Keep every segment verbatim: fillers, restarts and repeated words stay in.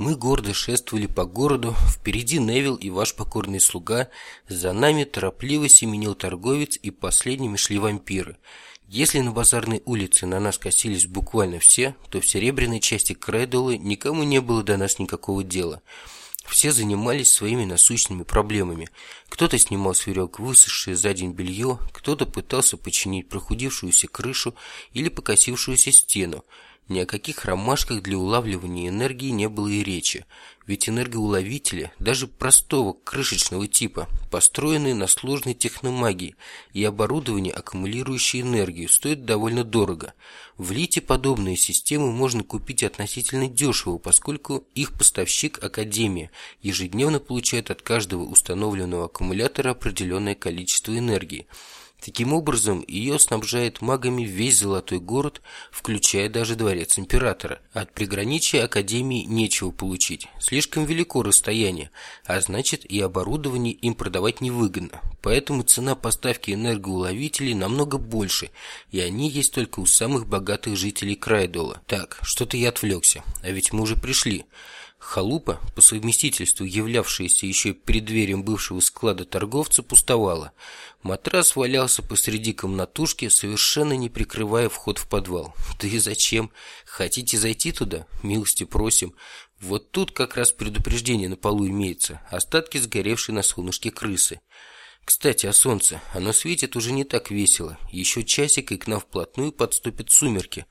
Мы гордо шествовали по городу, впереди Невилл и ваш покорный слуга, за нами торопливо семенил торговец, и последними шли вампиры. Если на базарной улице на нас косились буквально все, то в серебряной части Крайдолы никому не было до нас никакого дела. Все занимались своими насущными проблемами. Кто-то снимал с веревок высохшее за день белье, кто-то пытался починить прохудившуюся крышу или покосившуюся стену. Ни о каких ромашках для улавливания энергии не было и речи, ведь энергоуловители, даже простого крышечного типа, построены на сложной техномагии, и оборудование, аккумулирующее энергию, стоит довольно дорого. В Лите подобные системы можно купить относительно дешево, поскольку их поставщик, Академия, ежедневно получает от каждого установленного аккумулятора определенное количество энергии. Таким образом, ее снабжает магами весь Золотой город, включая даже дворец императора. От приграничья Академии нечего получить. Слишком велико расстояние, а значит, и оборудование им продавать невыгодно. Поэтому цена поставки энергоуловителей намного больше, и они есть только у самых богатых жителей Крайдола. Так, что-то я отвлекся, а ведь мы уже пришли. Халупа, по совместительству являвшаяся еще и преддверием бывшего склада торговца, пустовала. Матрас валялся посреди комнатушки, совершенно не прикрывая вход в подвал. Да и зачем? Хотите зайти туда? Милости просим. Вот тут как раз предупреждение на полу имеется. Остатки сгоревшей на солнышке крысы. Кстати, о солнце. Оно светит уже не так весело. Еще часик, и к нам вплотную подступят сумерки.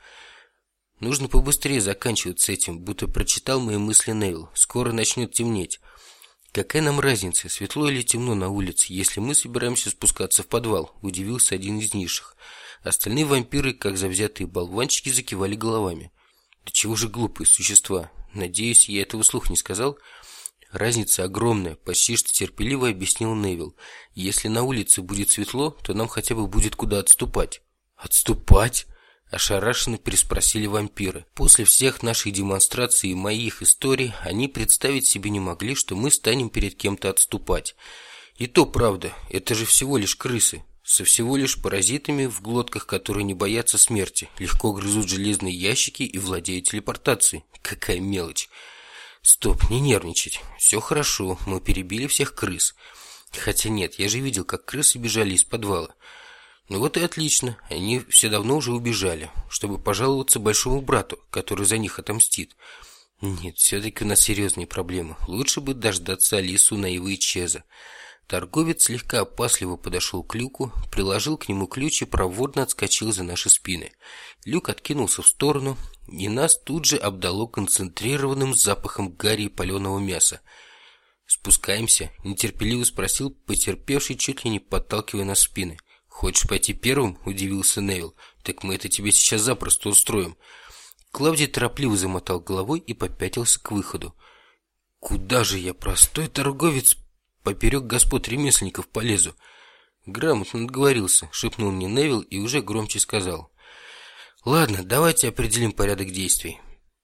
Нужно побыстрее заканчивать с этим, будто прочитал мои мысли Невилл. Скоро начнет темнеть. Какая нам разница, светло или темно на улице, если мы собираемся спускаться в подвал? Удивился один из низших. Остальные вампиры, как завзятые болванчики, закивали головами. Да чего же глупые существа? Надеюсь, я этого вслух не сказал. Разница огромная, почти что терпеливо объяснил Невилл. Если на улице будет светло, то нам хотя бы будет куда отступать. Отступать? Ошарашенно переспросили вампиры. После всех наших демонстраций и моих историй они представить себе не могли, что мы станем перед кем-то отступать. И то правда, это же всего лишь крысы, со всего лишь паразитами в глотках, которые не боятся смерти, легко грызут железные ящики и владеют телепортацией. Какая мелочь. Стоп, не нервничать. Все хорошо, мы перебили всех крыс. Хотя нет, я же видел, как крысы бежали из подвала. Ну вот и отлично, они все давно уже убежали, чтобы пожаловаться большому брату, который за них отомстит. Нет, все-таки у нас серьезные проблемы. Лучше бы дождаться Алису, Наива и Чеза. Торговец слегка опасливо подошел к люку, приложил к нему ключ и проворно отскочил за наши спины. Люк откинулся в сторону, и нас тут же обдало концентрированным запахом гари и паленого мяса. «Спускаемся?» – нетерпеливо спросил потерпевший, чуть ли не подталкивая нас в спины. «Хочешь пойти первым?» – удивился Невилл. «Так мы это тебе сейчас запросто устроим». Клавдий торопливо замотал головой и попятился к выходу. «Куда же я, простой торговец, поперек господ ремесленников полезу?» «Грамотно отговорился», – шепнул мне Невилл и уже громче сказал. «Ладно, давайте определим порядок действий.